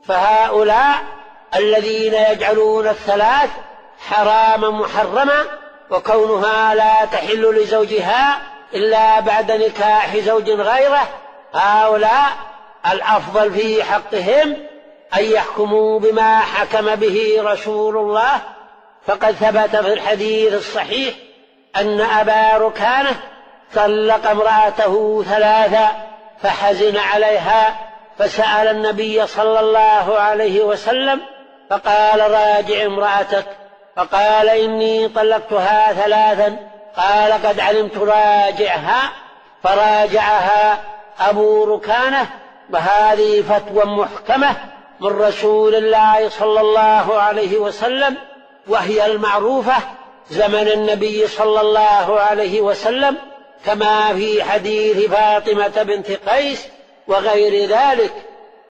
فهؤلاء الذين يجعلون الثلاث حراما محرما وكونها لا تحل لزوجها إلا بعد نكاح زوج غيره، هؤلاء الأفضل في حقهم أن يحكموا بما حكم به رسول الله. فقد ثبت في الحديث الصحيح أن أبا ركانة طلق امرأته 3 فحزن عليها فسأل النبي صلى الله عليه وسلم فقال راجع امرأتك، فقال إني طلقتها 3. قال قد علمت راجعها، فراجعها أبو ركانة. وهذه فتوى محكمة من رسول الله صلى الله عليه وسلم، وهي المعروفة زمن النبي صلى الله عليه وسلم، كما في حديث فاطمة بنت قيس وغير ذلك.